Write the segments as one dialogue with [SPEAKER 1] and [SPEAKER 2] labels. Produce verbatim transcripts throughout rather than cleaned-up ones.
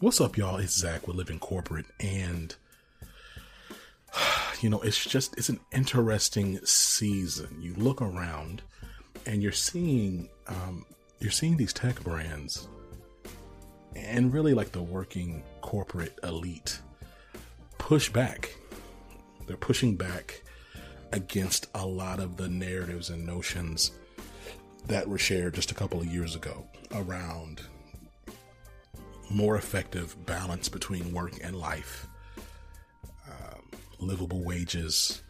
[SPEAKER 1] What's up, y'all? It's Zach with Living Corporate, and you know, it's just, it's an interesting season. You look around and you're seeing, um, you're seeing these tech brands and really like the working corporate elite push back. They're pushing back against a lot of the narratives and notions that were shared just a couple of years ago around more effective balance between work and life, um, livable wages,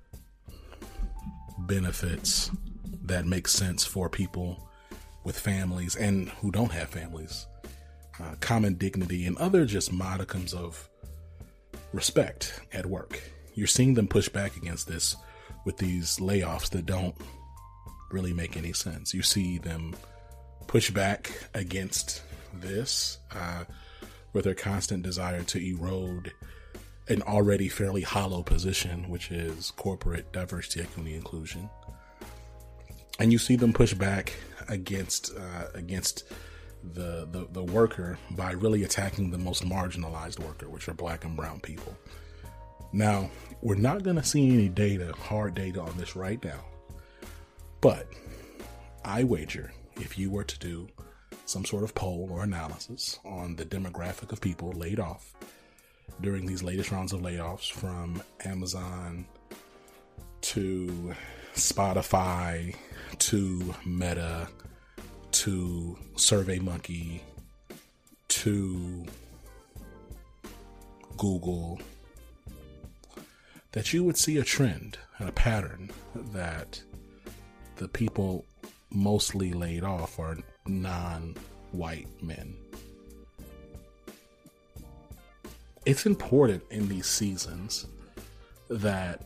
[SPEAKER 1] benefits that make sense for people with families and who don't have families, uh, common dignity, and other just modicums of respect at work. You're seeing them push back against this with these layoffs that don't really make any sense. You see them push back against this uh, with their constant desire to erode an already fairly hollow position, which is corporate diversity, equity, inclusion. And you see them push back against uh, against the, the the worker by really attacking the most marginalized worker, which are black and brown people. Now, we're not going to see any data, hard data on this right now, but I wager if you were to do some sort of poll or analysis on the demographic of people laid off during these latest rounds of layoffs, from Amazon to Spotify to Meta to SurveyMonkey to Google, that you would see a trend and a pattern that the people mostly laid off are non-white men. It's important in these seasons that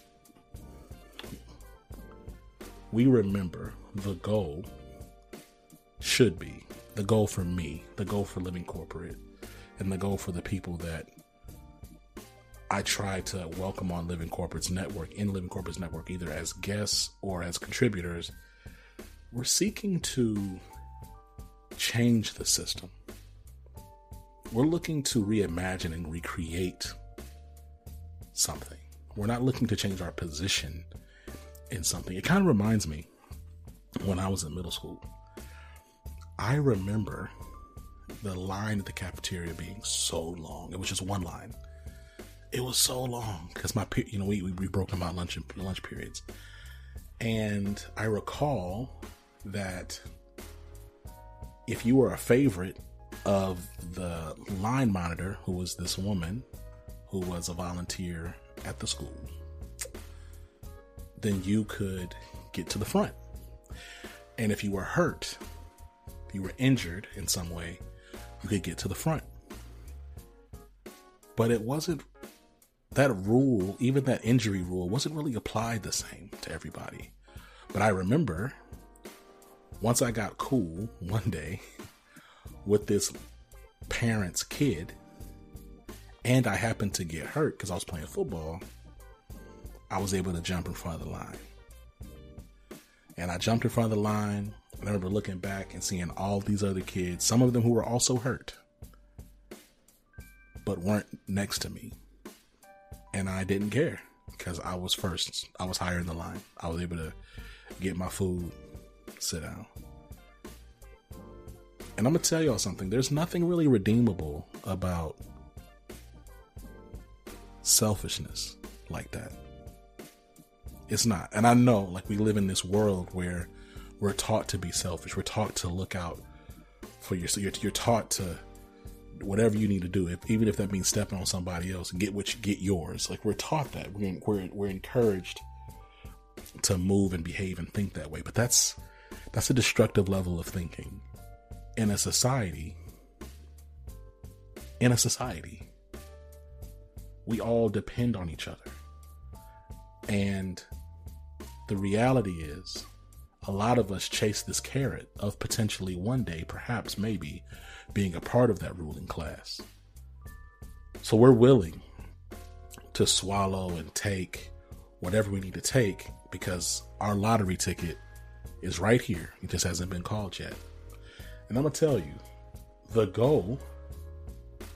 [SPEAKER 1] we remember the goal should be, the goal for me, the goal for Living Corporate, and the goal for the people that I try to welcome on Living Corporate's network, in Living Corporate's network, either as guests or as contributors. We're seeking to change the system. We're looking to reimagine and recreate something. We're not looking to change our position in something. It kind of reminds me when I was in middle school. I remember the line at the cafeteria being so long. It was just one line. It was so long because my, you know, we, we broke them out lunch lunch periods. And I recall that if you were a favorite of the line monitor, who was this woman who was a volunteer at the school, then you could get to the front. And if you were hurt, if you were injured in some way, you could get to the front. But it wasn't, that rule, even that injury rule, wasn't really applied the same to everybody. But I remember once I got cool one day with this parent's kid, and I happened to get hurt because I was playing football, I was able to jump in front of the line. And I jumped in front of the line, and I remember looking back and seeing all these other kids, some of them who were also hurt, but weren't next to me. And I didn't care because I was first. I was higher in the line. I was able to get my food, sit down. And I'm going to tell y'all something. There's nothing really redeemable about selfishness like that. It's not. And I know, like, we live in this world where we're taught to be selfish. We're taught to look out for yourself. You're, you're taught to whatever you need to do, if, even if that means stepping on somebody else, and get what you get yours. Like, we're taught that. We're, we're, we're encouraged to move and behave and think that way. But that's, that's a destructive level of thinking in a society. In a society, we all depend on each other. And the reality is, a lot of us chase this carrot of potentially one day, perhaps, maybe, being a part of that ruling class. So we're willing to swallow and take whatever we need to take because our lottery ticket is right here. It just hasn't been called yet. And I'm going to tell you, the goal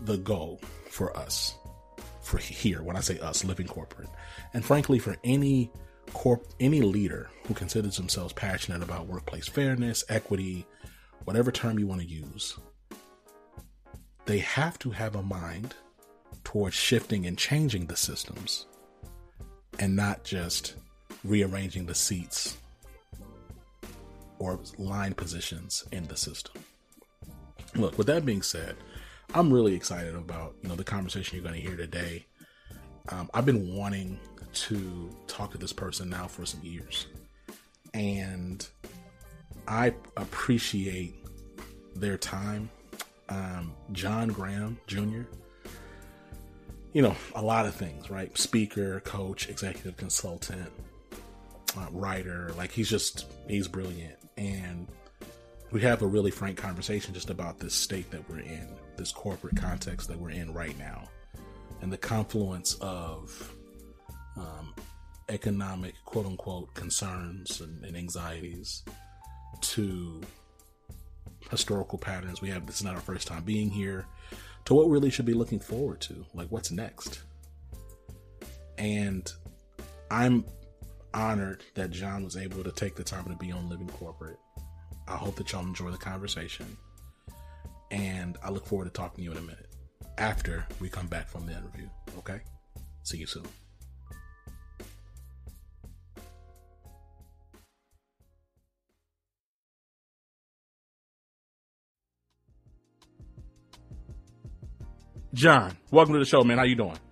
[SPEAKER 1] the goal for us, for here, when I say us, Living Corporate, and frankly, for any corp, any leader who considers themselves passionate about workplace fairness, equity, whatever term you want to use, they have to have a mind towards shifting and changing the systems and not just rearranging the seats or line positions in the system. Look, with that being said, I'm really excited about, you know, the conversation you're going to hear today. Um, I've been wanting to talk to this person now for some years, and I appreciate their time. Um, John Graham Junior, you know, a lot of things, right? Speaker, coach, executive consultant, uh, writer, like he's just, he's brilliant. And we have a really frank conversation just about this state that we're in, this corporate context that we're in right now, and the confluence of um, economic, quote unquote, concerns and, and anxieties to historical patterns. We have, this is not our first time being here, to what we really should be looking forward to, like what's next. And I'm honored that John was able to take the time to be on Living Corporate. I hope that y'all enjoy the conversation, and I look forward to talking to you in a minute after we come back from the interview. Okay? See you soon. John, welcome to the show, man. How you doing?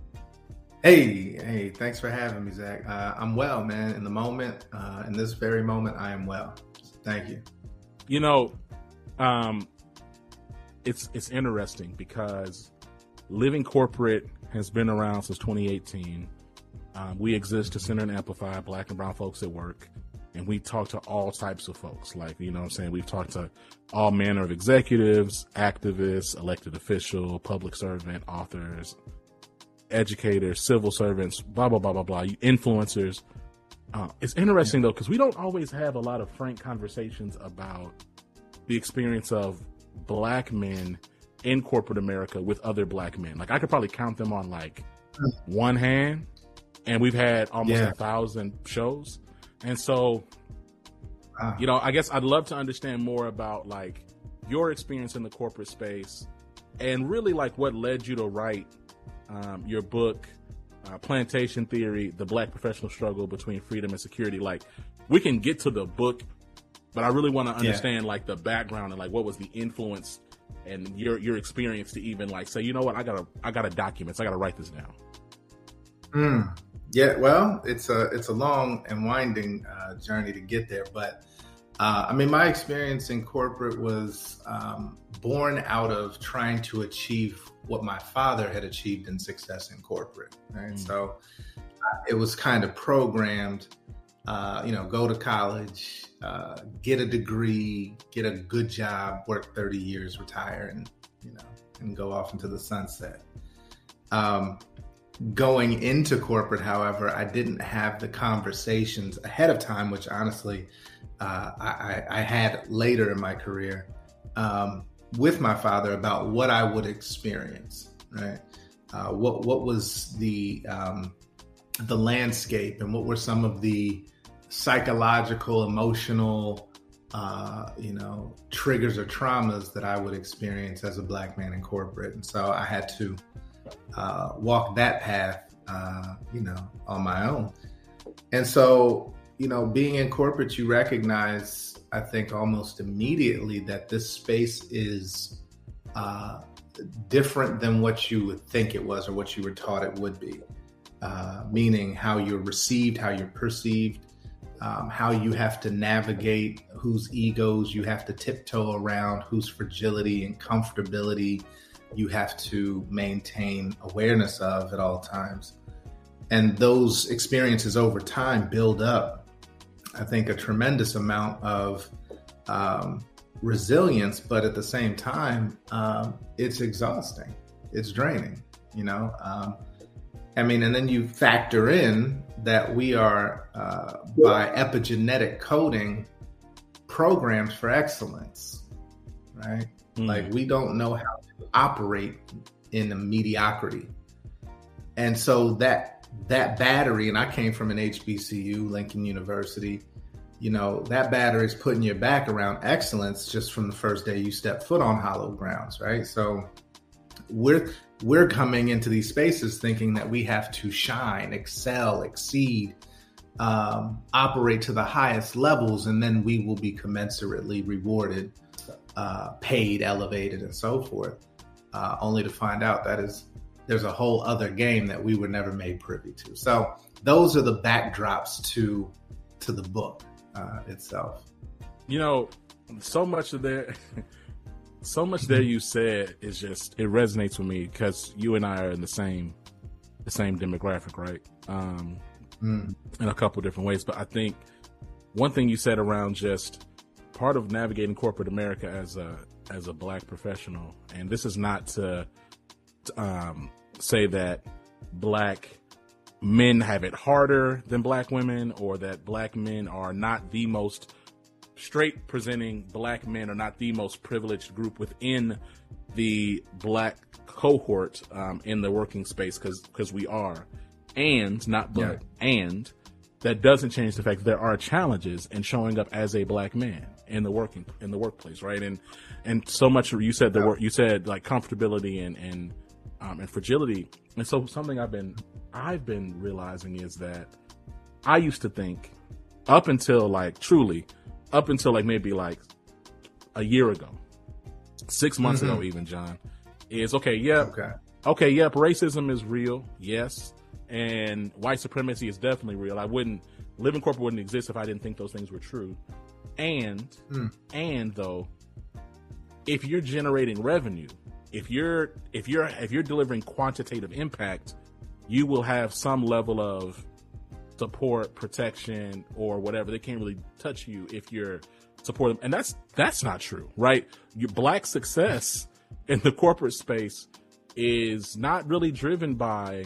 [SPEAKER 2] Hey, hey, thanks for having me, Zach. Uh, I'm well, man. In the moment, uh, in this very moment, I am well. So thank you.
[SPEAKER 1] You know, um, it's it's interesting because Living Corporate has been around since twenty eighteen. Um, we exist to center and amplify Black and brown folks at work. And we talk to all types of folks. Like, you know what I'm saying? We've talked to all manner of executives, activists, elected official, public servant, authors, educators, civil servants, blah, blah, blah, blah, blah, influencers. Uh, it's interesting, though, because we don't always have a lot of frank conversations about the experience of Black men in corporate America with other Black men. Like, I could probably count them on, like, one hand, and we've had almost yeah. a thousand shows. And so, wow. you know, I guess I'd love to understand more about, like, your experience in the corporate space and really, like, what led you to write um, your book, uh, Plantation Theory, The Black Professional Struggle Between Freedom and Security. Like, we can get to the book, but I really want to understand, yeah. like, the background and, like, what was the influence and your your experience to even, like, say, you know what, I gotta, I gotta document, so I gotta write this down.
[SPEAKER 2] Mm. Yeah, well, it's a it's a long and winding uh, journey to get there. But uh, I mean, my experience in corporate was um, born out of trying to achieve what my father had achieved in success in corporate. Right, mm. so uh, it was kind of programmed. Uh, you know, go to college, uh, get a degree, get a good job, work thirty years, retire, and you know, and go off into the sunset. Um, Going into corporate, however, I didn't have the conversations ahead of time, which honestly uh, I, I had later in my career um, with my father about what I would experience. Right, uh, what what was the um, the landscape, and what were some of the psychological, emotional, uh, you know, triggers or traumas that I would experience as a Black man in corporate, and so I had to. Uh, walk that path, uh, you know, on my own. And so, you know, being in corporate, you recognize, I think, almost immediately that this space is uh, different than what you would think it was or what you were taught it would be. Uh, meaning how you're received, how you're perceived, um, how you have to navigate, whose egos you have to tiptoe around, whose fragility and comfortability you have to maintain awareness of at all times. And those experiences over time build up, I think, a tremendous amount of um, resilience, but at the same time, um, it's exhausting. It's draining, you know? Um, I mean, and then you factor in that we are, uh, by epigenetic coding, programmed for excellence, right? Mm. Like we don't know how to operate in a mediocrity. And so that that battery, and I came from an H B C U, Lincoln University, you know, that battery is putting your back around excellence just from the first day you step foot on hallowed grounds, right? So we're we're coming into these spaces thinking that we have to shine, excel, exceed, um, operate to the highest levels, and then we will be commensurately rewarded, uh, paid, elevated, and so forth, uh, only to find out that is there's a whole other game that we were never made privy to. So those are the backdrops to to the book uh, itself.
[SPEAKER 1] You know, so much of that, so much that you said is just, it resonates with me because you and I are in the same the same demographic, right? Um, mm. In a couple different ways. But I think one thing you said around just part of navigating corporate America as a as a Black professional, and this is not to Um, say that Black men have it harder than Black women, or that Black men are not the most straight presenting Black men are not the most privileged group within the Black cohort um, in the working space, because because we are, and not but yeah. and that doesn't change the fact that there are challenges in showing up as a Black man in the working in the workplace, right? And and so much you said the yeah. word you said like comfortability and and Um, and fragility. And so something I've been I've been realizing is that I used to think up until like truly up until like maybe like a year ago, six months mm-hmm. ago even, John, is okay, yep. Okay. Okay, yep, racism is real, yes. And white supremacy is definitely real. I wouldn't live in corporate wouldn't exist if I didn't think those things were true. And mm. and though, if you're generating revenue, If you're if you're if you're delivering quantitative impact, you will have some level of support, protection, or whatever. They can't really touch you if you're supporting, and that's that's not true, right? Your Black success in the corporate space is not really driven by.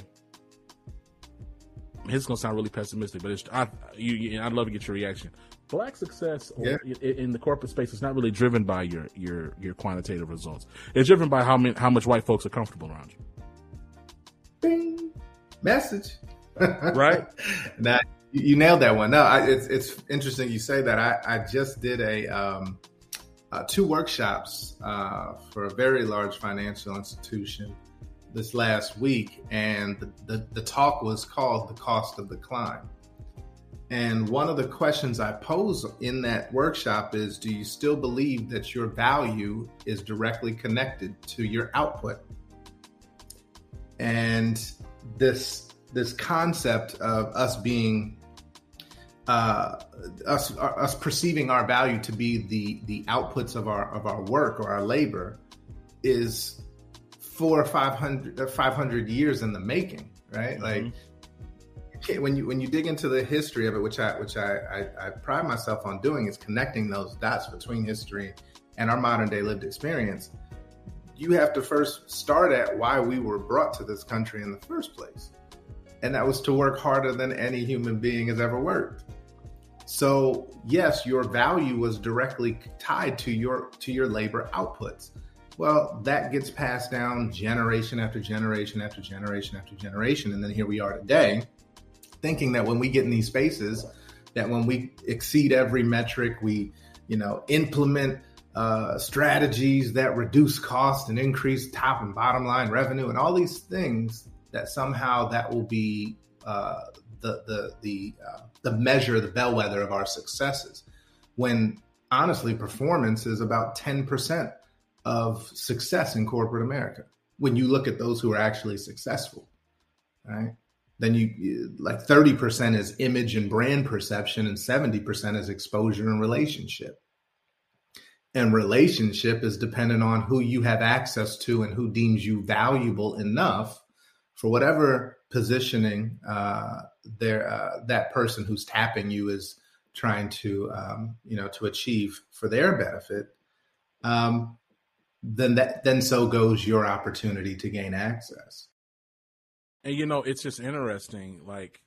[SPEAKER 1] It's gonna sound really pessimistic, but it's I you, you I'd love to get your reaction. Black success yeah. in the corporate space is not really driven by your your your quantitative results. It's driven by how many, how much white folks are comfortable around you.
[SPEAKER 2] Bing. Message.
[SPEAKER 1] Right?
[SPEAKER 2] Now you nailed that one. No, I, it's it's interesting you say that. I, I just did a um, uh, two workshops uh, for a very large financial institution this last week, and the, the, the talk was called "The Cost of the Climb." And one of the questions I pose in that workshop is, do you still believe that your value is directly connected to your output? And this this concept of us being, uh, us us perceiving our value to be the the outputs of our of our work or our labor is four or five hundred or five hundred years in the making, right? Mm-hmm. Like, when you when you dig into the history of it, which I which I, I, I pride myself on doing, is connecting those dots between history and our modern day lived experience. You have to first start at why we were brought to this country in the first place, and that was to work harder than any human being has ever worked. So yes, your value was directly tied to your to your labor outputs. Well, that gets passed down generation after generation after generation after generation, and then here we are today, thinking that when we get in these spaces, that when we exceed every metric, we, you know, implement uh, strategies that reduce cost and increase top and bottom line revenue and all these things, that somehow that will be uh, the the the uh, the measure, the bellwether of our successes. When honestly, performance is about ten percent of success in corporate America. When you look at those who are actually successful, right? Then you like thirty percent is image and brand perception, and seventy percent is exposure and relationship. And relationship is dependent on who you have access to and who deems you valuable enough for whatever positioning uh, there uh, that person who's tapping you is trying to um, you know to achieve for their benefit. Um, then that then so goes your opportunity to gain access.
[SPEAKER 1] And, you know, it's just interesting, like,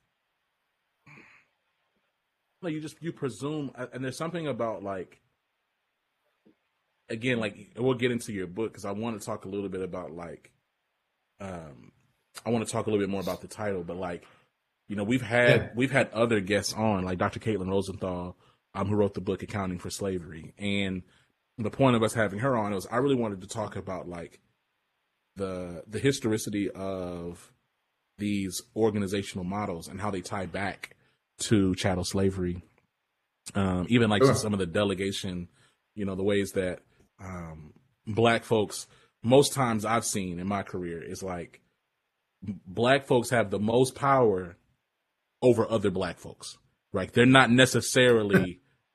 [SPEAKER 1] like you just, you presume, and there's something about, like, again, like we'll get into your book because I want to talk a little bit about like, um, I want to talk a little bit more about the title, but like, you know, we've had
[SPEAKER 2] Yeah.
[SPEAKER 1] we've had other guests on, like Doctor Caitlin Rosenthal, um, who wrote the book Accounting for Slavery, and the point of us having her on was I really wanted to talk about like the the historicity of these organizational models and how they tie back to chattel slavery, um, even like
[SPEAKER 2] Sure.
[SPEAKER 1] some of the delegation, you know, the ways that um, black folks, most times I've seen in my career is like black folks have the most power over other black folks. Right? They're not necessarily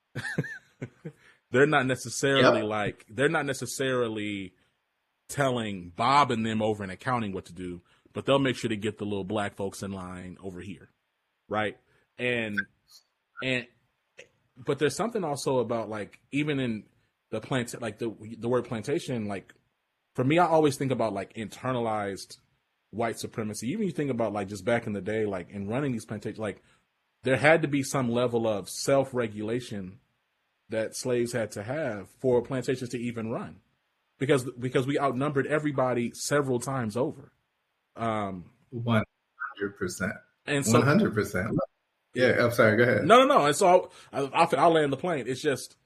[SPEAKER 1] they're not necessarily
[SPEAKER 2] Yep.
[SPEAKER 1] like they're not necessarily telling Bob and them over in accounting what to do, but they'll make sure to get the little black folks in line over here. Right? And and but there's something also about like even in the plant like the the word plantation, like for me I always think about like internalized white supremacy. Even you think about like just back in the day, like in running these plantations, like there had to be some level of self-regulation that slaves had to have for plantations to even run, because because we outnumbered everybody several times over. Um,
[SPEAKER 2] one hundred percent.
[SPEAKER 1] and so,
[SPEAKER 2] one hundred percent. Yeah, I'm sorry. Go ahead.
[SPEAKER 1] no, no, no. And so I'll, I'll, I'll land the plane. It's just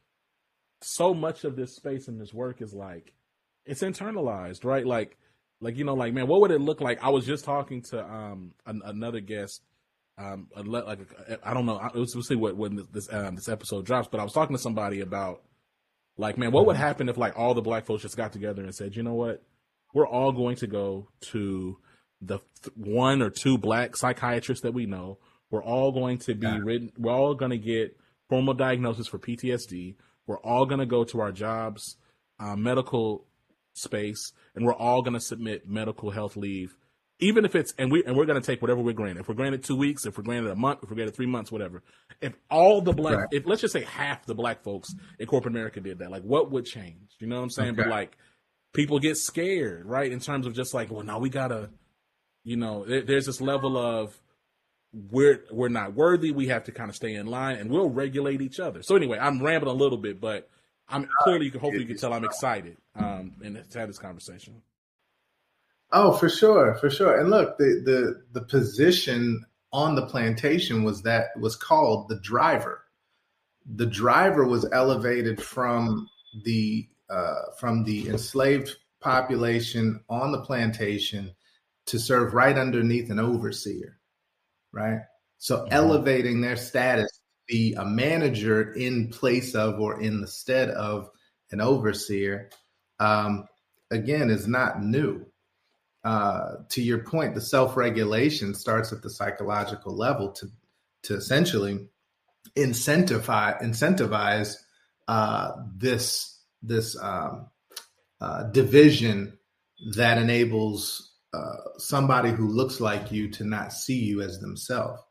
[SPEAKER 1] so much of this space and this work is like it's internalized, right? Like, like you know, like man, what would it look like? I was just talking to um an, another guest. Um, a le- like I don't know. We'll see what when this um, this episode drops. But I was talking to somebody about like, man, what would happen if like all the black folks just got together and said, you know what, we're all going to go to the th- one or two black psychiatrists that we know. We're all going to be
[SPEAKER 2] Yeah.
[SPEAKER 1] written. We're all going to get formal diagnosis for P T S D. We're all going to go to our jobs, uh, medical space, and we're all going to submit medical health leave, even if it's and we and we're going to take whatever we're granted. If we're granted two weeks, if we're granted a month, if we're granted three months, whatever. If all the black,
[SPEAKER 2] Right.
[SPEAKER 1] if let's just say half the black folks in corporate America did that, like what would change? You know what I'm saying?
[SPEAKER 2] Okay.
[SPEAKER 1] But like people get scared, right? In terms of just like, well, now we gotta, you know, there, there's this level of we're we're not worthy. We have to kind of stay in line, and we'll regulate each other. So anyway, I'm rambling a little bit, but I'm clearly you can hopefully you can tell I'm excited um and to have this conversation.
[SPEAKER 2] Oh, for sure, for sure. And look, the the the position on the plantation was that was called the driver. The driver was elevated from the uh, from the enslaved population on the plantation to serve right underneath an overseer, right? So
[SPEAKER 1] Mhm.
[SPEAKER 2] elevating their status to be a manager in place of or in the stead of an overseer, um, again, is not new. Uh, to your point, the self-regulation starts at the psychological level to to essentially incentivize incentivize uh, this this um, uh, division that enables uh, somebody who looks like you to not see you as themselves,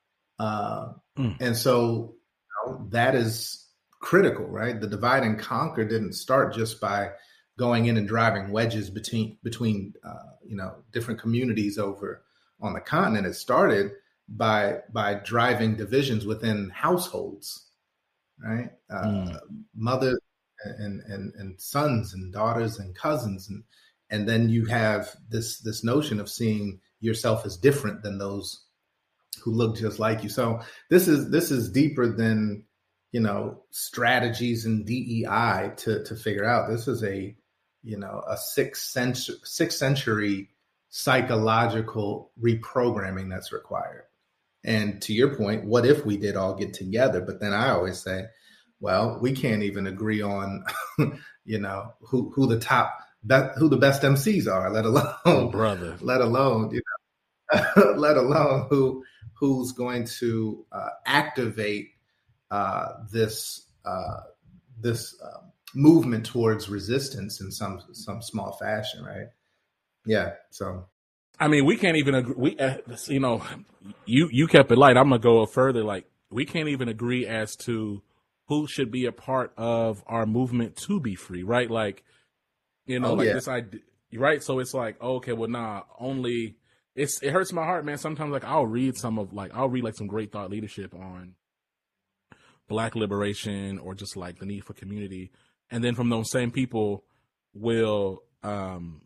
[SPEAKER 2] uh,
[SPEAKER 1] Mm.
[SPEAKER 2] and so you know, that is critical, right? The divide and conquer didn't start just by going in and driving wedges between between uh, you know different communities over on the continent. It started by by driving divisions within households, right? Uh,
[SPEAKER 1] Mm.
[SPEAKER 2] Mother and, and and sons and daughters and cousins, and and then you have this this notion of seeing yourself as different than those who look just like you. So this is this is deeper than you know strategies and D E I to to figure out. This is a you know a sixth century sixth century psychological reprogramming that's required. And to your point, what if we did all get together? But then I always say, well, we can't even agree on, you know, who who the top, be- who the best M Cs are, let alone,
[SPEAKER 1] Oh, brother.
[SPEAKER 2] let alone, you know, let alone who who's going to uh, activate uh, this uh, this uh, movement towards resistance in some some small fashion, right? Yeah. So.
[SPEAKER 1] I mean, we can't even agree. We, uh, you know, you you kept it light. I'm gonna go further. Like, we can't even agree as to who should be a part of our movement to be free, right? Like, you know,
[SPEAKER 2] Oh,
[SPEAKER 1] like
[SPEAKER 2] yeah.
[SPEAKER 1] this idea, right? So it's like, okay, well, nah, only it's it hurts my heart, man. Sometimes, like, I'll read some of like I'll read like some great thought leadership on Black liberation or just like the need for community, and then from those same people will um,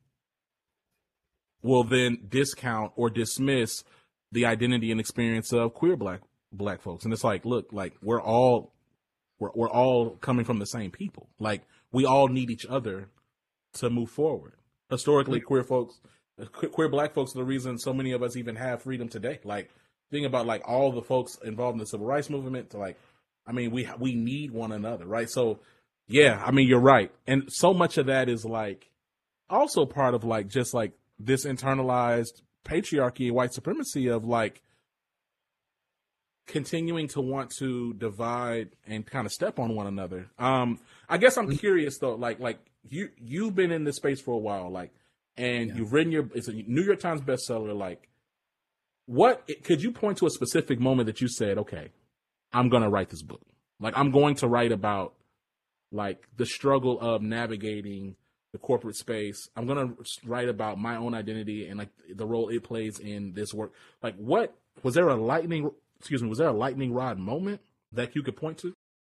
[SPEAKER 1] will then discount or dismiss the identity and experience of queer black black folks. And it's like, look, like we're all we're we're all coming from the same people. Like we all need each other to move forward. Historically, queer folks, queer black folks are the reason so many of us even have freedom today. Like think about like all the folks involved in the civil rights movement. To like, I mean, we we need one another, right? So, yeah, I mean, you're right, and so much of that is like also part of like just like this internalized patriarchy, white supremacy of like continuing to want to divide and kind of step on one another. Um, I guess I'm curious though, like like you you've been in this space for a while, like, and yeah. you've written your it's a New York Times bestseller. Like, what could you point to a specific moment that you said, okay, I'm gonna write this book. Like, I'm going to write about like the struggle of navigating the corporate space. I'm gonna write about my own identity and like the role it plays in this work. Like, what was there a lightning? Excuse me, was there a lightning rod moment that you could point to?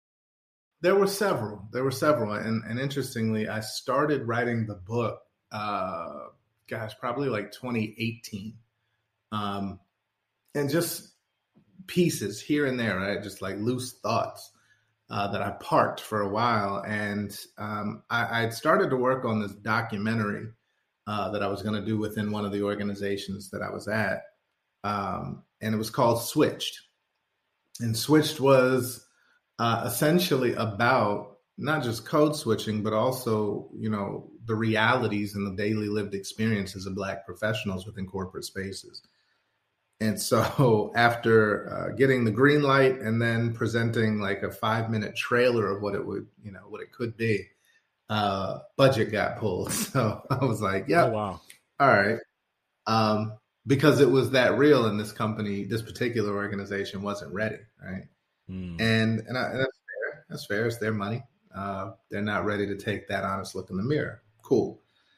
[SPEAKER 2] There were several. There were several. And, and interestingly, I started writing the book, uh, gosh, probably like twenty eighteen. Um, and just pieces here and there, right? Just like loose thoughts uh, that I parked for a while. And um, I had started to work on this documentary uh, that I was going to do within one of the organizations that I was at. Um, and it was called Switched. And Switched was uh, essentially about not just code switching, but also, you know, the realities and the daily lived experiences of Black professionals within corporate spaces. And so after uh, getting the green light and then presenting like a five minute trailer of what it would, you know, what it could be, uh, budget got pulled. So I was like, yeah,
[SPEAKER 1] oh, wow.
[SPEAKER 2] All right. Um, because it was that real, and this company, this particular organization wasn't ready. Right. Mm. And, and, I, and that's fair. That's fair. It's their money. Uh, they're not ready to take that honest look in the mirror. Cool.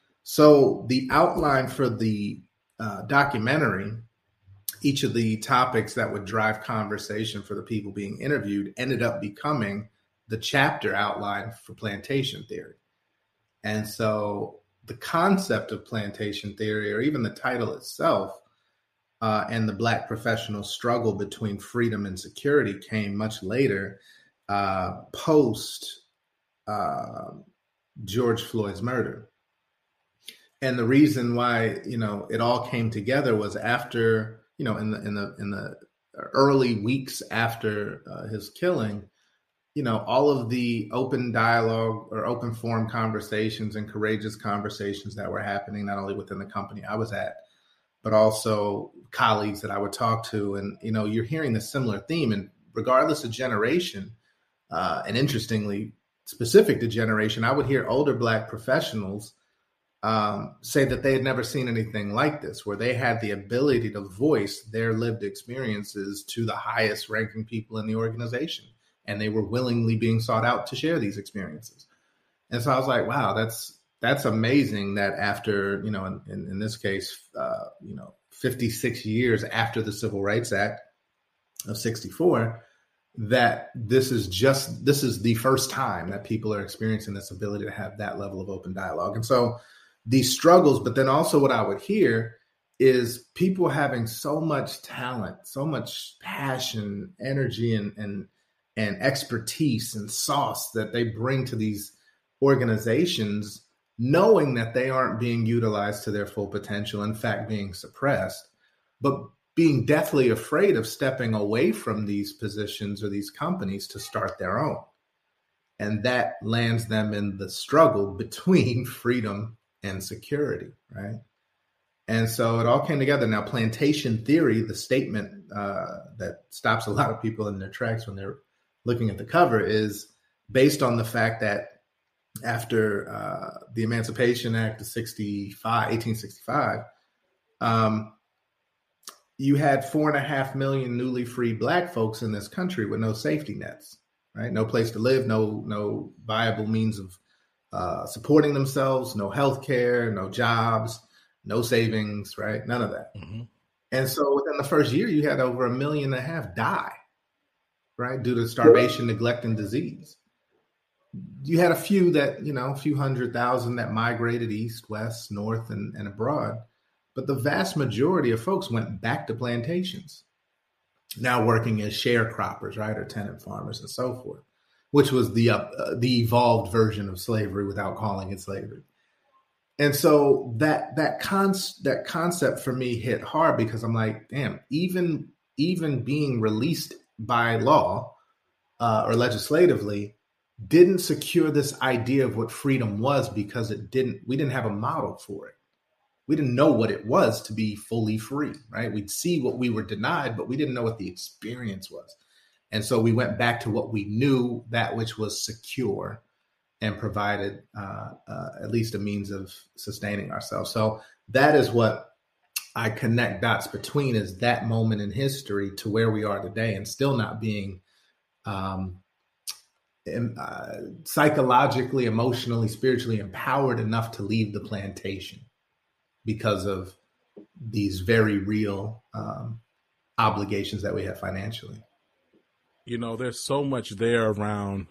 [SPEAKER 2] So the outline for the uh, documentary, each of the topics that would drive conversation for the people being interviewed ended up becoming the chapter outline for plantation theory. And so the concept of plantation theory, or even the title itself, uh, and the Black professional struggle between freedom and security came much later, uh, post uh, George Floyd's murder. And the reason why, you know, it all came together was after, you know, in the in the in the early weeks after uh, his killing, you know, all of the open dialogue or open forum conversations and courageous conversations that were happening, not only within the company I was at, but also colleagues that I would talk to. And, you know, you're hearing the similar theme, and regardless of generation, uh, and interestingly, specific to generation, I would hear older Black professionals um, say that they had never seen anything like this, where they had the ability to voice their lived experiences to the highest ranking people in the organization. And they were willingly being sought out to share these experiences. And so I was like, wow, that's that's amazing that after, you know, in, in, in this case, uh, you know, fifty-six years after the Civil Rights Act of sixty-four, that this is just, this is the first time that people are experiencing this ability to have that level of open dialogue. And so these struggles, but then also what I would hear is people having so much talent, so much passion, energy, and, and, and expertise and sauce that they bring to these organizations, knowing that they aren't being utilized to their full potential, in fact, being suppressed, but being deathly afraid of stepping away from these positions or these companies to start their own. And that lands them in the struggle between freedom and security, right? And so it all came together. Now, plantation theory, the statement uh, that stops a lot of people in their tracks when they're looking at the cover, is based on the fact that after uh, the Emancipation Act of sixty-five, eighteen sixty-five, um, you had four and a half million newly freed Black folks in this country with no safety nets, right? No place to live, no no viable means of uh, supporting themselves, no health care, no jobs, no savings, right? None of that. Mm-hmm. And so within the first year, you had over a million and a half die, right, due to starvation, neglect, and disease. you had a few that, you know, a few hundred thousand that migrated east, west, north, and, and abroad. But the vast majority of folks went back to plantations, now working as sharecroppers, right, or tenant farmers and so forth, which was the uh, the evolved version of slavery without calling it slavery. And so that that con- that concept for me hit hard, because I'm like, damn, even even being released by law uh, or legislatively didn't secure this idea of what freedom was, because it didn't. We didn't have a model for it. We didn't know what it was to be fully free, right? We'd see what we were denied, but we didn't know what the experience was. And so we went back to what we knew, that which was secure and provided uh, uh, at least a means of sustaining ourselves. So that is what I connect dots between, is that moment in history to where we are today, and still not being um, uh, psychologically, emotionally, spiritually empowered enough to leave the plantation because of these very real um, obligations that we have financially.
[SPEAKER 1] You know, there's so much there around,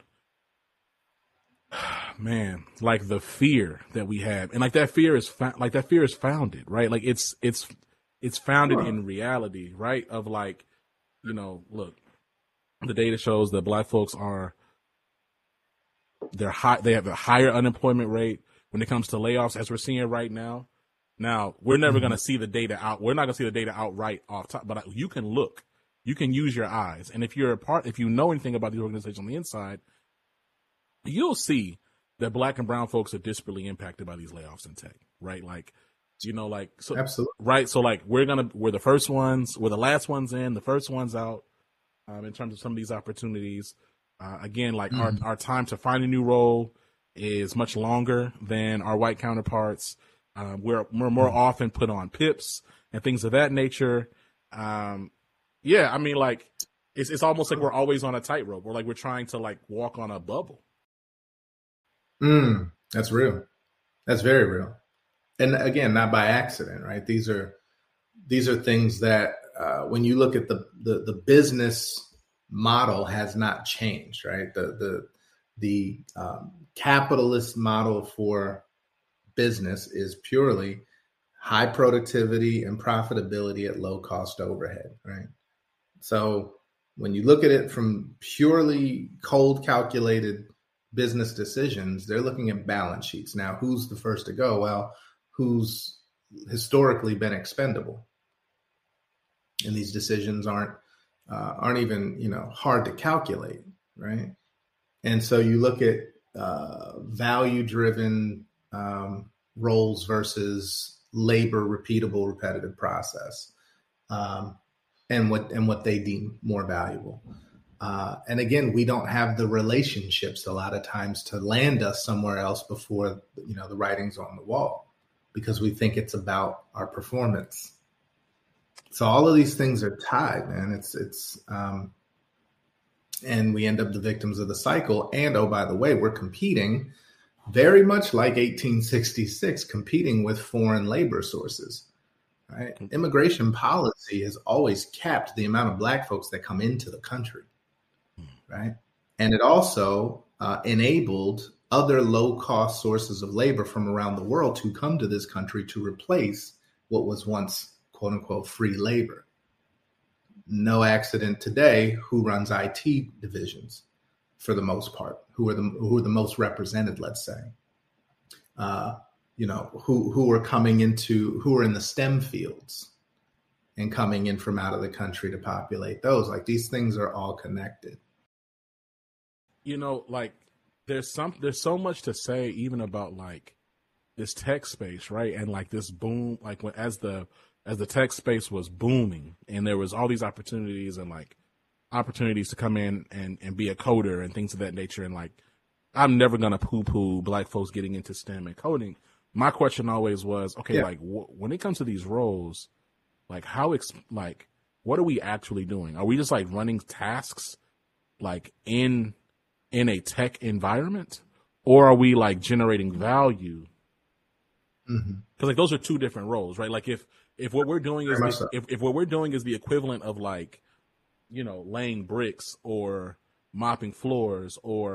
[SPEAKER 1] man, like the fear that we have, and like that fear is fa- like that fear is founded, right? Like it's it's it's founded sure. in reality, right? Of like, you know, look, the data shows that Black folks are they're high, they have a higher unemployment rate when it comes to layoffs, as we're seeing right now. Now, we're never mm-hmm. going to see the data out. We're not going to see the data outright off top, but you can look, you can use your eyes. And if you're a part, if you know anything about these organizations on the inside, you'll see that Black and brown folks are disparately impacted by these layoffs in tech, right? Like, you know, like, so,
[SPEAKER 2] absolutely.
[SPEAKER 1] Right. So like, we're going to, we're the first ones, we're the last ones in, the first ones out, um, in terms of some of these opportunities. Uh, again, like mm-hmm. our, our time to find a new role is much longer than our white counterparts. Um, we're, we're more mm-hmm. often put on pips and things of that nature. Um, yeah, I mean, like, it's it's almost like we're always on a tightrope. We're like, we're trying to like walk on a bubble.
[SPEAKER 2] Mm, that's real. That's very real. And again, not by accident, right? These are, these are things that uh, when you look at the, the, the business model has not changed, right? The, the, the um, capitalist model for business is purely high productivity and profitability at low cost overhead, right? So when you look at it from purely cold calculated business decisions, they're looking at balance sheets. Now, who's the first to go? Well, who's historically been expendable? And these decisions aren't uh, aren't even, you know, hard to calculate, right? And so you look at uh, value driven Um, roles versus labor, repeatable, repetitive process, um, and what and what they deem more valuable. Uh, and again, we don't have the relationships a lot of times to land us somewhere else before, you know, the writing's on the wall, because we think it's about our performance. So all of these things are tied, man. It's it's um, and we end up the victims of the cycle. And oh, by the way, we're competing very much like eighteen sixty-six, competing with foreign labor sources, right? Immigration policy has always capped the amount of Black folks that come into the country, right? And it also uh, enabled other low-cost sources of labor from around the world to come to this country to replace what was once, quote-unquote, free labor. No accident today who runs I T divisions, for the most part, who are the who are the most represented, let's say, uh, you know, who who are coming into, who are in the STEM fields and coming in from out of the country to populate those. Like, these things are all connected.
[SPEAKER 1] You know, like there's some there's so much to say even about like this tech space, right? And like this boom, like when as the as the tech space was booming and there was all these opportunities and like opportunities to come in and, and be a coder and things of that nature. And like, I'm never going to poo poo Black folks getting into STEM and coding. My question always was, okay, yeah. like wh- when it comes to these roles, like how, ex- like, what are we actually doing? Are we just like running tasks like in, in a tech environment, or are we like generating value?
[SPEAKER 2] Mm-hmm.
[SPEAKER 1] Cause like those are two different roles, right? Like if, if what we're doing is, the, so. if, if what we're doing is the equivalent of like, you know, laying bricks or mopping floors or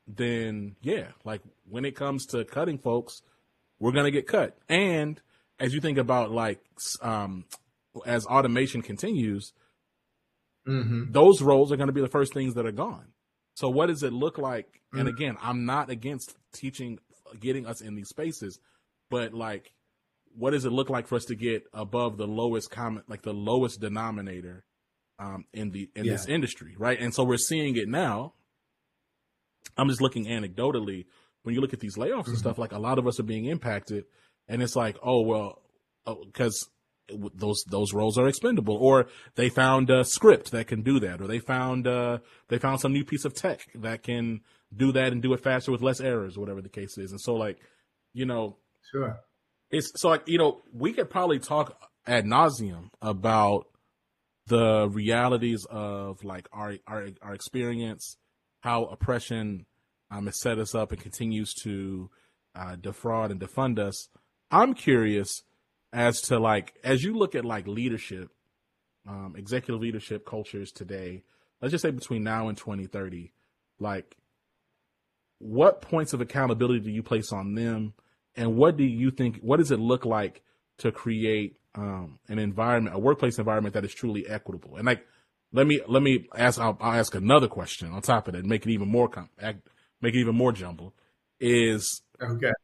[SPEAKER 1] then yeah, like when it comes to cutting folks, we're going to get cut. And as you think about like, um, as automation continues, mm-hmm. those roles are going to be the first things that are gone. So what does it look like? Mm-hmm. And again, I'm not against teaching, getting us in these spaces, but like, what does it look like for us to get above the lowest common, like the lowest denominator, um, in the, in yeah. this industry. Right. And so we're seeing it now. I'm just looking anecdotally, when you look at these layoffs mm-hmm. and stuff, like a lot of us are being impacted, and it's like, oh, well, because oh, those, those roles are expendable, or they found a script that can do that, or they found, uh, they found some new piece of tech that can do that and do it faster with less errors, or whatever the case is. And so like, you know,
[SPEAKER 2] sure.
[SPEAKER 1] It's so like, you know, we could probably talk ad nauseum about the realities of like our, our, our experience, how oppression um, has set us up and continues to uh, defraud and defund us. I'm curious as to like, as you look at like leadership, um, executive leadership cultures today, let's just say between now and twenty thirty, like what points of accountability do you place on them? And what do you think, what does it look like to create um, an environment, a workplace environment that is truly equitable? And like, let me, let me ask, I'll, I'll ask another question on top of that, make it even more, com- make it even more jumbled is,
[SPEAKER 2] okay.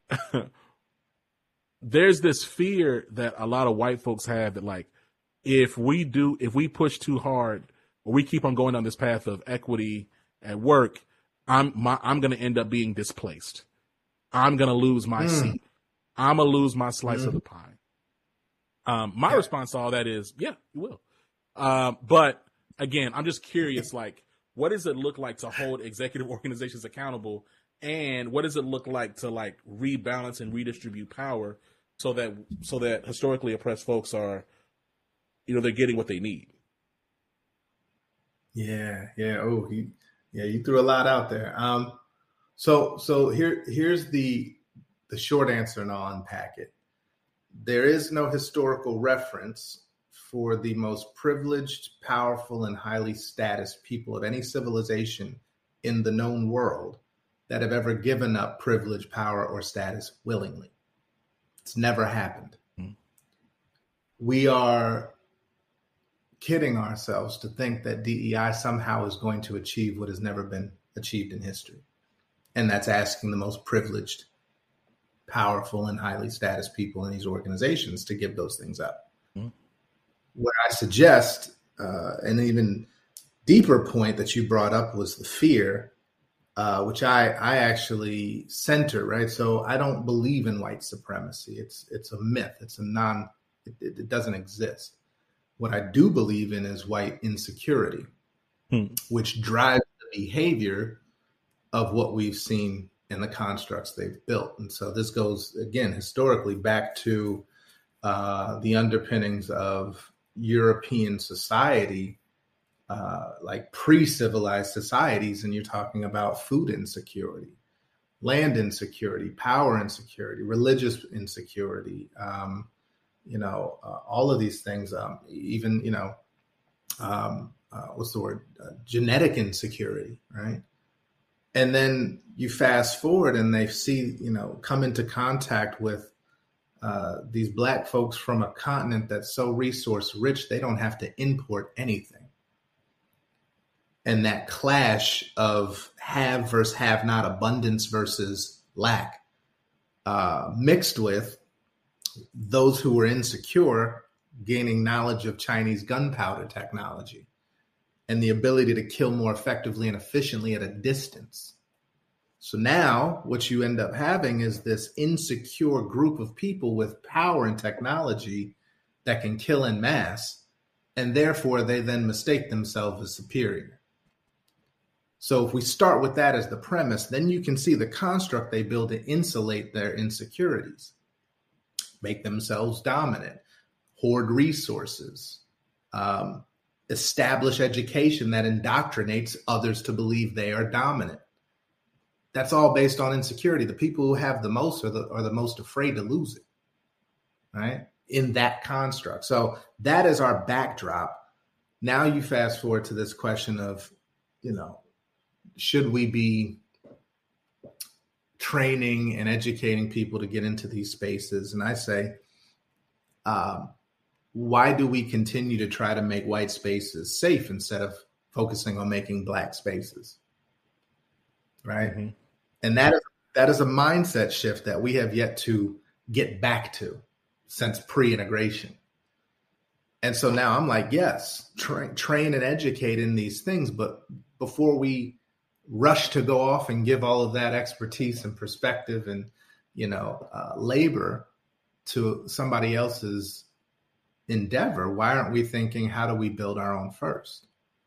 [SPEAKER 1] There's this fear that a lot of white folks have that like, if we do, if we push too hard or we keep on going down this path of equity at work, I'm, my, I'm going to end up being displaced. I'm going to lose my mm. seat. I'm going to lose my slice mm. of the pie. Um, my yeah. response to all that is, yeah, you will. Um, but again, I'm just curious, like, what does it look like to hold executive organizations accountable? And what does it look like to like rebalance and redistribute power so that, so that historically oppressed folks are, you know, they're getting what they need?
[SPEAKER 2] Yeah. Yeah. Oh, he, yeah, you threw a lot out there. Um, So, so here, here's the the short answer, and I'll unpack it. There is no historical reference for the most privileged, powerful, and highly status people of any civilization in the known world that have ever given up privilege, power, or status willingly. It's never happened. Mm-hmm. We are kidding ourselves to think that D E I somehow is going to achieve what has never been achieved in history. And that's asking the most privileged, powerful, and highly status people in these organizations to give those things up. Mm-hmm. What I suggest, uh, an even deeper point that you brought up was the fear, uh, which I, I actually center, right? So I don't believe in white supremacy. It's it's a myth. It's a non, it, it doesn't exist. What I do believe in is white insecurity, mm-hmm. which drives the behavior of what we've seen in the constructs they've built. And so this goes, again, historically back to uh, the underpinnings of European society, uh, like pre-civilized societies. And you're talking about food insecurity, land insecurity, power insecurity, religious insecurity, um, you know, uh, all of these things, um, even, you know, um, uh, what's the word, uh, genetic insecurity, right? And then you fast forward and they see, you know, come into contact with uh, these Black folks from a continent that's so resource rich, they don't have to import anything. And that clash of have versus have not, abundance versus lack, uh, mixed with those who were insecure gaining knowledge of Chinese gunpowder technology and the ability to kill more effectively and efficiently at a distance. So now what you end up having is this insecure group of people with power and technology that can kill en masse, and therefore they then mistake themselves as superior. So if we start with that as the premise, then you can see the construct they build to insulate their insecurities, make themselves dominant, hoard resources, um, establish education that indoctrinates others to believe they are dominant. That's all based on insecurity. The people who have the most are the, are the most afraid to lose it, right? In that construct. So that is our backdrop. Now you fast forward to this question of, you know, should we be training and educating people to get into these spaces. And I say, um, why do we continue to try to make white spaces safe instead of focusing on making black spaces? Right. Mm-hmm. And that is, that is a mindset shift that we have yet to get back to since pre-integration. And so now I'm like, yes, tra- train and educate in these things. But before we rush to go off and give all of that expertise and perspective and, you know, uh, labor to somebody else's endeavor, why aren't we thinking, how do we build our own first?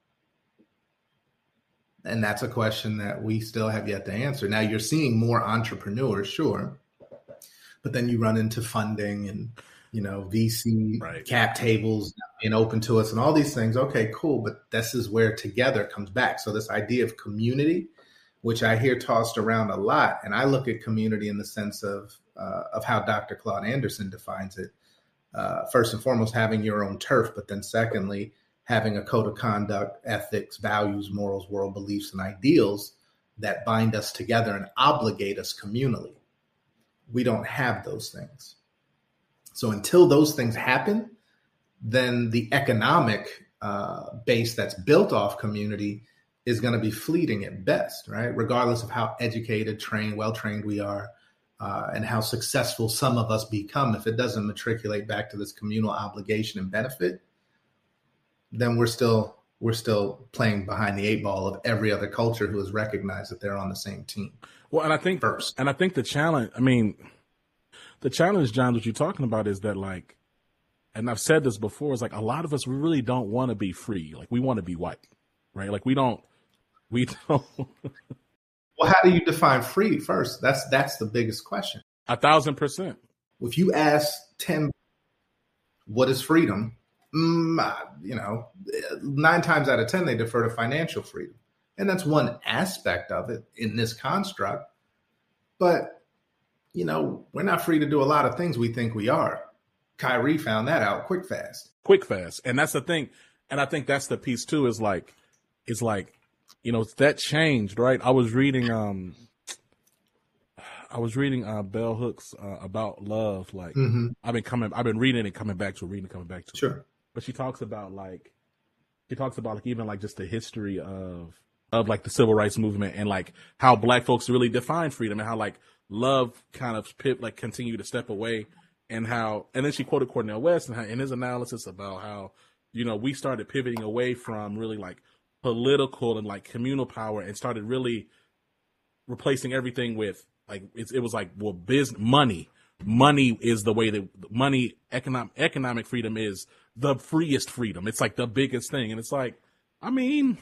[SPEAKER 2] And that's a question that we still have yet to answer. Now you're seeing more entrepreneurs, sure, but then you run into funding and, you know, V C right. cap tables being open to us and all these things. Okay, cool. But this is where together comes back. So this idea of community, which I hear tossed around a lot, and I look at community in the sense of uh, of how Doctor Claude Anderson defines it. Uh, first and foremost, having your own turf, but then secondly, having a code of conduct, ethics, values, morals, world beliefs, and ideals that bind us together and obligate us communally. We don't have those things. So until those things happen, then the economic uh, base that's built off community is going to be fleeting at best, right? Regardless of how educated, trained, well-trained we are, uh, and how successful some of us become, if it doesn't matriculate back to this communal obligation and benefit, then we're still we're still playing behind the eight ball of every other culture who has recognized that they're on the same team.
[SPEAKER 1] Well, and I think first, and I think the challenge, I mean, the challenge, John, what you're talking about is that, like, and I've said this before, is like a lot of us, we really don't want to be free. Like, we want to be white, right? Like, we don't, we don't.
[SPEAKER 2] Well, how do you define free first? That's that's the biggest question.
[SPEAKER 1] A thousand percent.
[SPEAKER 2] If you ask ten, what is freedom? Mm, you know, nine times out of ten, they defer to financial freedom. And that's one aspect of it in this construct. But, you know, we're not free to do a lot of things we think we are. Kyrie found that out quick, fast.
[SPEAKER 1] Quick, fast. And that's the thing. And I think that's the piece, too, is like, it's like, you know, that changed, right? I was reading, um, I was reading uh, Bell Hooks uh, about love. Like, mm-hmm. I've been coming, I've been reading and coming back to reading and coming back to.
[SPEAKER 2] Sure.
[SPEAKER 1] But she talks about like, she talks about like even like just the history of of like the civil rights movement and like how black folks really define freedom and how like love kind of pip like continue to step away and how and then she quoted Cornel West and how, in his analysis about how, you know, we started pivoting away from really like political and like communal power and started really replacing everything with like it's, it was like, well, business money. Money is the way that money, economic economic freedom is the freest freedom. It's like the biggest thing. And it's like, I mean,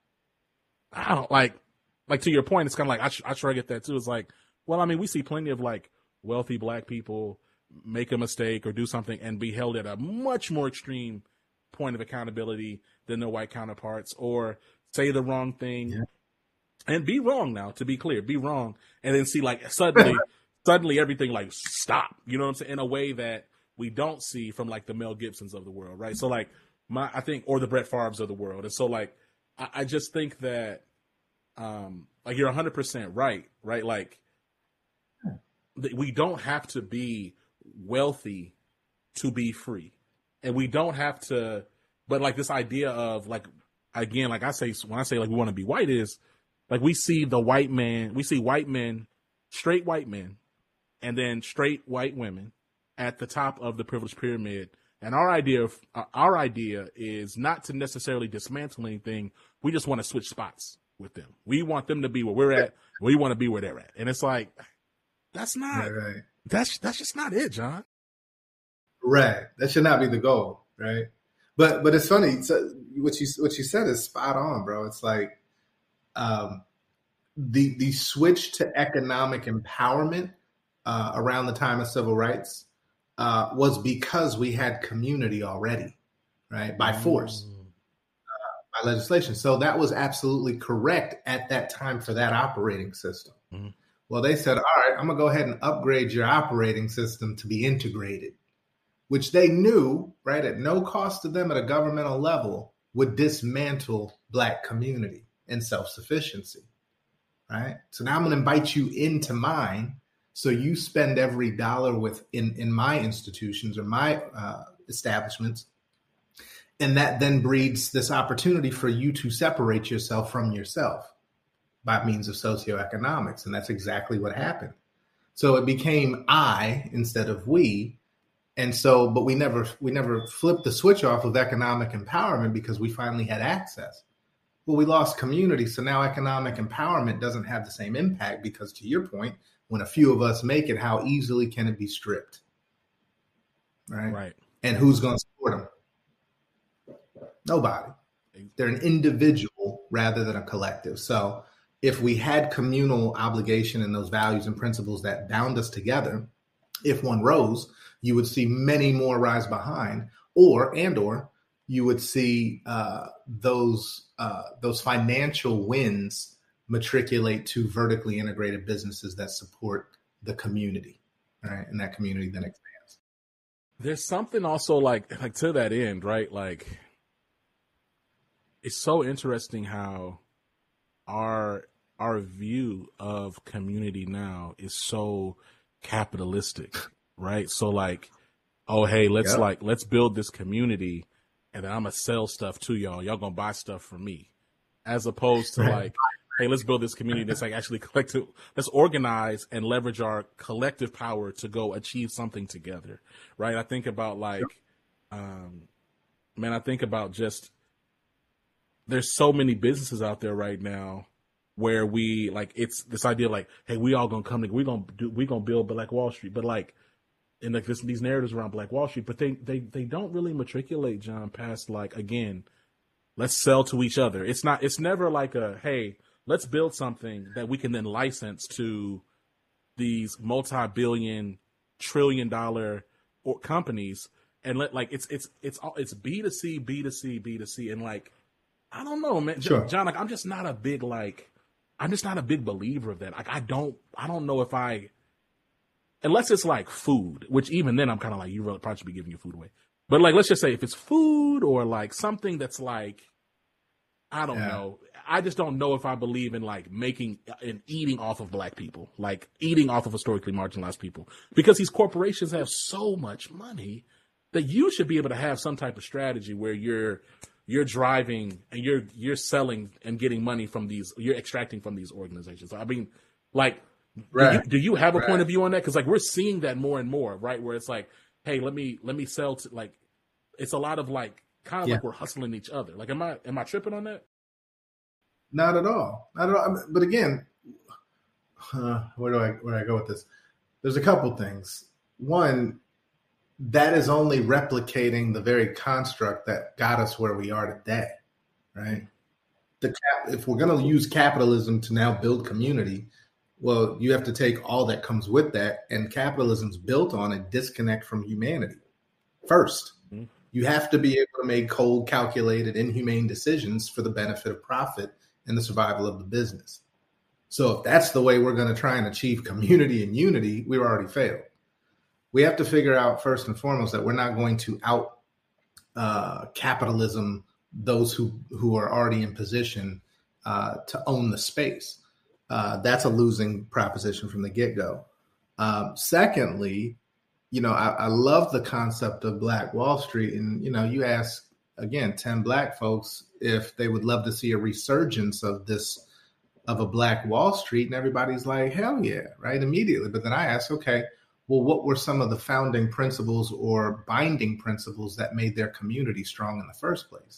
[SPEAKER 1] I don't like, like to your point, it's kind of like, I, sh- I sure get that too. It's like, well, I mean, we see plenty of like wealthy black people make a mistake or do something and be held at a much more extreme point of accountability than their white counterparts, or say the wrong thing yeah. and be wrong now, to be clear, be wrong. And then see like suddenly, suddenly everything like stop, you know what I'm saying? In a way that we don't see from like the Mel Gibsons of the world, right? So like my, I think, or the Brett Favres of the world. And so like, I, I just think that, um, like you're one hundred percent right, right? Like th- we don't have to be wealthy to be free, and we don't have to. But like this idea of like, again, like I say, when I say like we want to be white is like we see the white man, we see white men, straight white men, and then straight white women at the top of the privilege pyramid. And our idea of uh, our idea is not to necessarily dismantle anything. We just want to switch spots with them. We want them to be where we're at. We want to be where they're at. And it's like, that's not, right, right. that's, that's just not it, John.
[SPEAKER 2] Right. That should not be the goal. Right. But, but it's funny. So what you, what you said is spot on, bro. It's like, um, the, the switch to economic empowerment, uh, around the time of civil rights, Uh, was because we had community already, right? By force, uh, by legislation. So that was absolutely correct at that time for that operating system. Mm-hmm. Well, they said, all right, I'm going to go ahead and upgrade your operating system to be integrated, which they knew, right, at no cost to them at a governmental level, would dismantle Black community and self-sufficiency. right? So now I'm going to invite you into mine. So you spend every dollar with in, in my institutions or my uh, establishments. And that then breeds this opportunity for you to separate yourself from yourself by means of socioeconomics. And that's exactly what happened. So it became I instead of we. And so, but we never, we never flipped the switch off of economic empowerment because we finally had access. Well, we lost community. So now economic empowerment doesn't have the same impact because, to your point, when a few of us make it, how easily can it be stripped? Right.
[SPEAKER 1] Right.
[SPEAKER 2] And who's going to support them? Nobody. They're an individual rather than a collective. So if we had communal obligation and those values and principles that bound us together, if one rose, you would see many more rise behind, or and or you would see uh, those uh, those financial wins matriculate to vertically integrated businesses that support the community, right? And that community then expands.
[SPEAKER 1] There's something also like like to that end, right? Like, it's so interesting how our our view of community now is so capitalistic, right? So like, oh hey, let's yep. like let's build this community, and then I'm gonna sell stuff to y'all. Y'all gonna buy stuff from me, as opposed to like, hey, let's build this community that's like actually collective. Let's organize and leverage our collective power to go achieve something together, right? I think about like, um, man, I think about just there's so many businesses out there right now where we like it's this idea like, hey, we all gonna come together, we gonna do, we gonna build Black Wall Street, but like, and like this, these narratives around Black Wall Street, but they they they don't really matriculate, John, past like, again, let's sell to each other. It's not, it's never like a, hey, let's build something that we can then license to these multi-billion, trillion dollar or companies, and let like it's it's it's all it's B to C, B to C, B to C, and like, I don't know, man, sure. John, like I'm just not a big like. I'm just not a big believer of that. Like, I don't, I don't know if I, unless it's like food, which even then I'm kind of like, you really probably should be giving your food away. But like, let's just say if it's food or like something that's like, I don't yeah. know. I just don't know if I believe in like making and eating off of Black people, like eating off of historically marginalized people, because these corporations have so much money that you should be able to have some type of strategy where you're, you're driving and you're you're selling and getting money from these, you're extracting from these organizations. I mean, like, right. do, you, do you have a right. point of view on that? Because like we're seeing that more and more, right? Where it's like, hey, let me let me sell to like, it's a lot of like kind of yeah. like we're hustling each other. Like, am I am I tripping on that?
[SPEAKER 2] Not at all, not at all. But again, uh, where do I where do I go with this? There's a couple things. One, that is only replicating the very construct that got us where we are today, right? The cap, if we're going to use capitalism to now build community, well, you have to take all that comes with that, and capitalism's built on a disconnect from humanity. First, mm-hmm. you have to be able to make cold, calculated, inhumane decisions for the benefit of profit and the survival of the business. So if that's the way we're going to try and achieve community and unity, we've already failed. We have to figure out first and foremost that we're not going to out uh, capitalism those who, who are already in position uh, to own the space. Uh, that's a losing proposition from the get-go. Um, secondly, you know, I, I love the concept of Black Wall Street. And, you know, you ask, again, ten Black folks if they would love to see a resurgence of this, of a Black Wall Street. And everybody's like, hell yeah, right, immediately. But then I ask, okay, well, what were some of the founding principles or binding principles that made their community strong in the first place?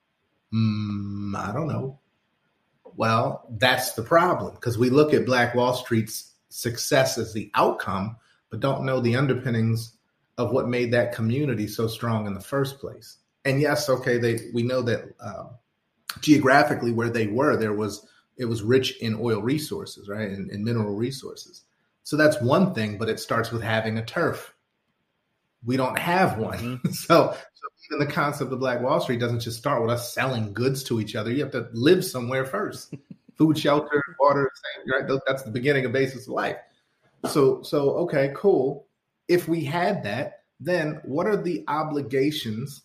[SPEAKER 2] Mm, I don't know. Well, that's the problem, because we look at Black Wall Street's success as the outcome, but don't know the underpinnings of what made that community so strong in the first place. And yes, okay, they we know that um, geographically where they were, there was it was rich in oil resources, right, and, and mineral resources. So that's one thing, but it starts with having a turf. We don't have one. Mm-hmm. so, so even the concept of Black Wall Street doesn't just start with us selling goods to each other. You have to live somewhere first. Food, shelter, water, right? That's the beginning and basis of life. So, so okay, cool. If we had that, then what are the obligations,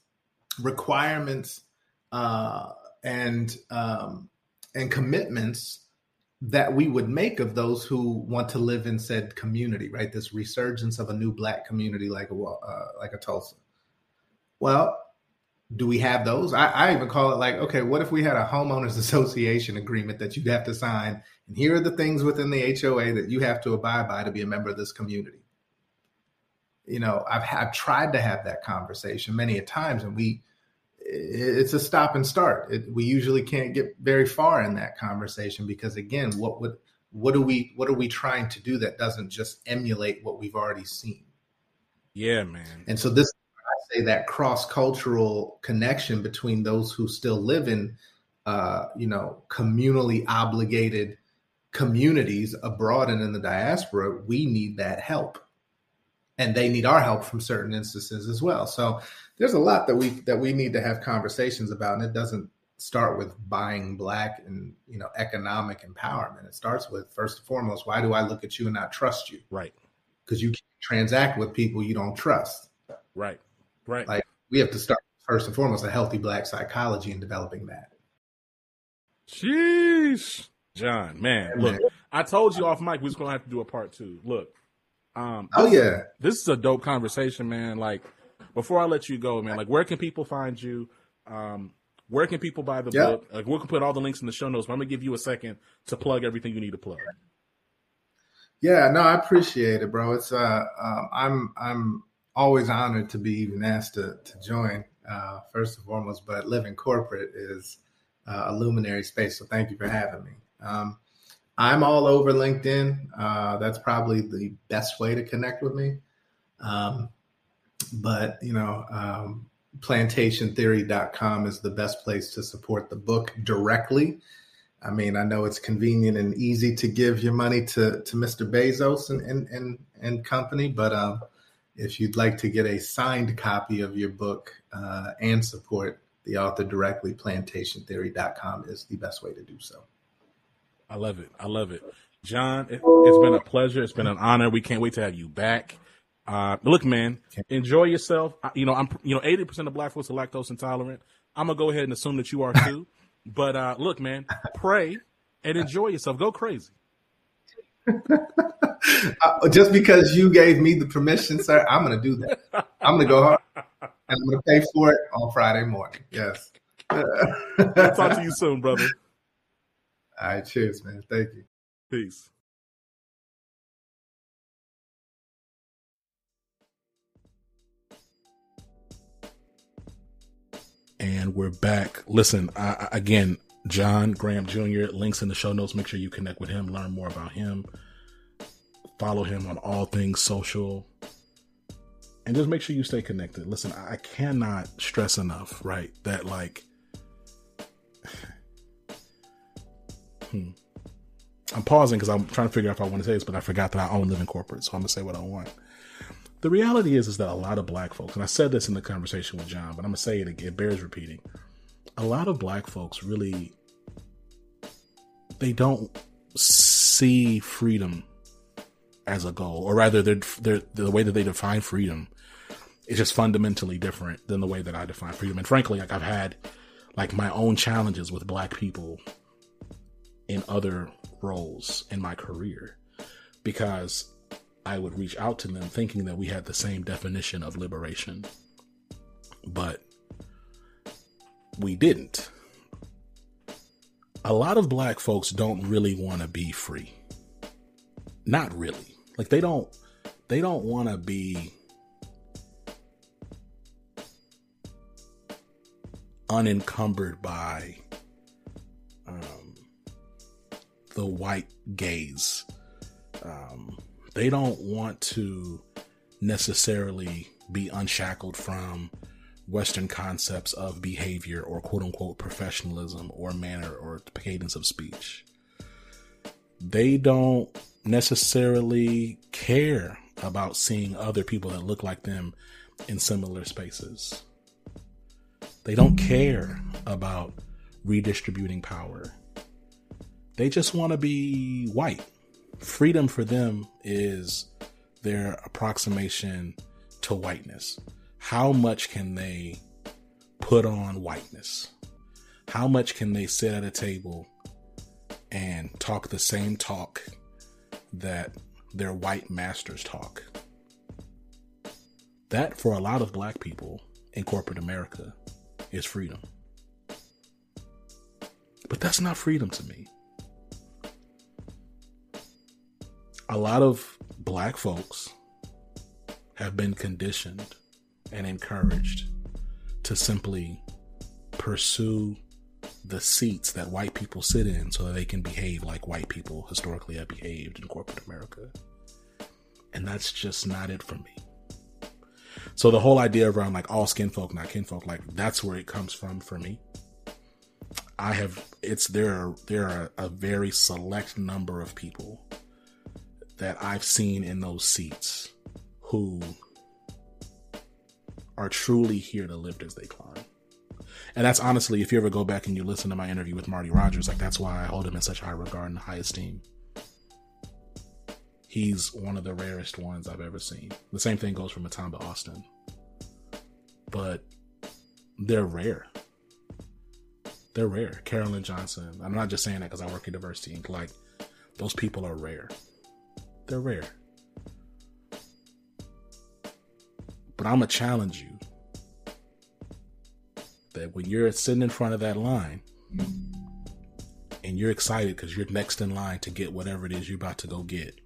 [SPEAKER 2] requirements, uh, and um, and commitments that we would make of those who want to live in said community, right? This resurgence of a new Black community like a uh, like a Tulsa. Well, do we have those? I, I even call it like, okay, what if we had a homeowners association agreement that you'd have to sign, and here are the things within the H O A that you have to abide by to be a member of this community? You know, I've, I've tried to have that conversation many a times, and we, it's a stop and start. It, we usually can't get very far in that conversation because, again, what would what are we what are we trying to do that doesn't just emulate what we've already seen?
[SPEAKER 1] Yeah, man.
[SPEAKER 2] And so this, I say, that cross-cultural connection between those who still live in, uh, you know, communally obligated communities abroad and in the diaspora. We need that help, and they need our help from certain instances as well. So there's a lot that we that we need to have conversations about, and it doesn't start with buying Black and, you know, economic empowerment. It starts with, first and foremost, why do I look at you and not trust you?
[SPEAKER 1] Right.
[SPEAKER 2] Because you can't transact with people you don't trust.
[SPEAKER 1] Right. Right.
[SPEAKER 2] Like, we have to start first and foremost a healthy Black psychology and developing that.
[SPEAKER 1] Jeez, John, man,
[SPEAKER 2] Yeah,
[SPEAKER 1] look,
[SPEAKER 2] man.
[SPEAKER 1] I told you off mic we was gonna have to do a part two. Look, um,
[SPEAKER 2] Oh yeah,
[SPEAKER 1] this is a dope conversation, man. Like, before I let you go, man, like, where can people find you? Um, where can people buy the
[SPEAKER 2] Yep.
[SPEAKER 1] book? Like, we can put all the links in the show notes, but I'm gonna give you a second to plug everything you need to plug.
[SPEAKER 2] yeah. No, I appreciate it, bro. It's uh, um, I'm I'm always honored to be even asked to to join. Uh, first and foremost, but Living Corporate is uh, a luminary space, so thank you for having me. Um, I'm all over LinkedIn. Uh, that's probably the best way to connect with me. Um, but you know, um, plantation theory dot com is the best place to support the book directly. I mean, I know it's convenient and easy to give your money to, to Mister Bezos and, and, and, and company, but um, if you'd like to get a signed copy of your book uh, and support the author directly, plantation theory dot com is the best way to do so.
[SPEAKER 1] I love it. I love it. John, it, it's been a pleasure. It's been an honor. We can't wait to have you back. Uh, look, man, enjoy yourself. I, you know, I'm, you know, eighty percent of Black folks are lactose intolerant. I'm going to go ahead and assume that you are too. But uh, look, man, pray and enjoy yourself. Go crazy.
[SPEAKER 2] Uh, just because you gave me the permission, sir, I'm going to do that. I'm going to go hard, and I'm going to pay for it on Friday morning. Yes.
[SPEAKER 1] I'll talk to you soon, brother.
[SPEAKER 2] All right. Cheers, man. Thank you.
[SPEAKER 1] Peace. And we're back. Listen, I, again, John Graham Junior, links in the show notes. Make sure you connect with him, learn more about him, follow him on all things social, and just make sure you stay connected. Listen, I cannot stress enough, right, that like, hmm, I'm pausing because I'm trying to figure out if I want to say this, but I forgot that I own Living Corporate, so I'm gonna say what I want. The reality is, is that a lot of Black folks, and I said this in the conversation with John, but I'm going to say it again, it bears repeating. A lot of Black folks really, they don't see freedom as a goal, or rather they're, they're, the way that they define freedom is just fundamentally different than the way that I define freedom. And frankly, like, I've had like my own challenges with Black people in other roles in my career, because I would reach out to them thinking that we had the same definition of liberation, but we didn't. A lot of Black folks don't really want to be free. Not really. Like, they don't, they don't want to be unencumbered by um, the white gaze. Um, They don't want to necessarily be unshackled from Western concepts of behavior or quote unquote professionalism or manner or cadence of speech. They don't necessarily care about seeing other people that look like them in similar spaces. They don't care about redistributing power. They just want to be white. Freedom for them is their approximation to whiteness. How much can they put on whiteness? How much can they sit at a table and and talk the same talk that their white masters talk. That, for a lot of black people in corporate America, is freedom. But that's not freedom to me. A lot of black folks have been conditioned and encouraged to simply pursue the seats that white people sit in so that they can behave like white people historically have behaved in corporate America. And that's just not it for me. So the whole idea around like all skin folk, not kinfolk, like that's where it comes from for me. I have, it's, there are, there are a very select number of people that I've seen in those seats who are truly here to live as they climb. And that's honestly, if you ever go back and you listen to my interview with Marty Rogers, like that's why I hold him in such high regard and high esteem. He's one of the rarest ones I've ever seen. The same thing goes for Matamba Austin. But they're rare. They're rare. Carolyn Johnson. I'm not just saying that because I work in Diversity Incorporated. Like, those people are rare. They're rare. But I'm going to challenge you that when you're sitting in front of that line and you're excited because you're next in line to get whatever it is you're about to go get,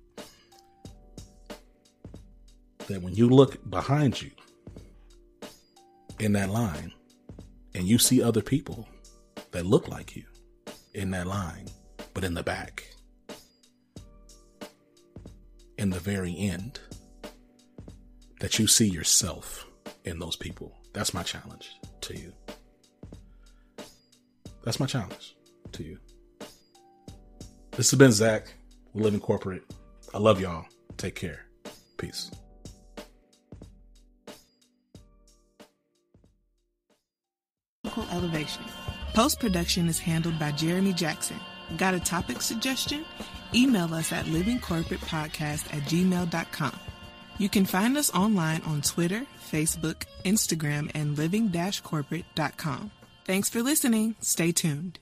[SPEAKER 1] that when you look behind you in that line and you see other people that look like you in that line, but in the back, in the very end, that you see yourself in those people. That's my challenge to you. That's my challenge to you. This has been Zach. We live in corporate. I love y'all. Take care. Peace.
[SPEAKER 3] Elevation. Post-production is handled by Jeremy Jackson. Got a topic suggestion? Email us at livingcorporatepodcast at gmail dot com. You can find us online on Twitter, Facebook, Instagram, and living dash corporate dot com. Thanks for listening. Stay tuned.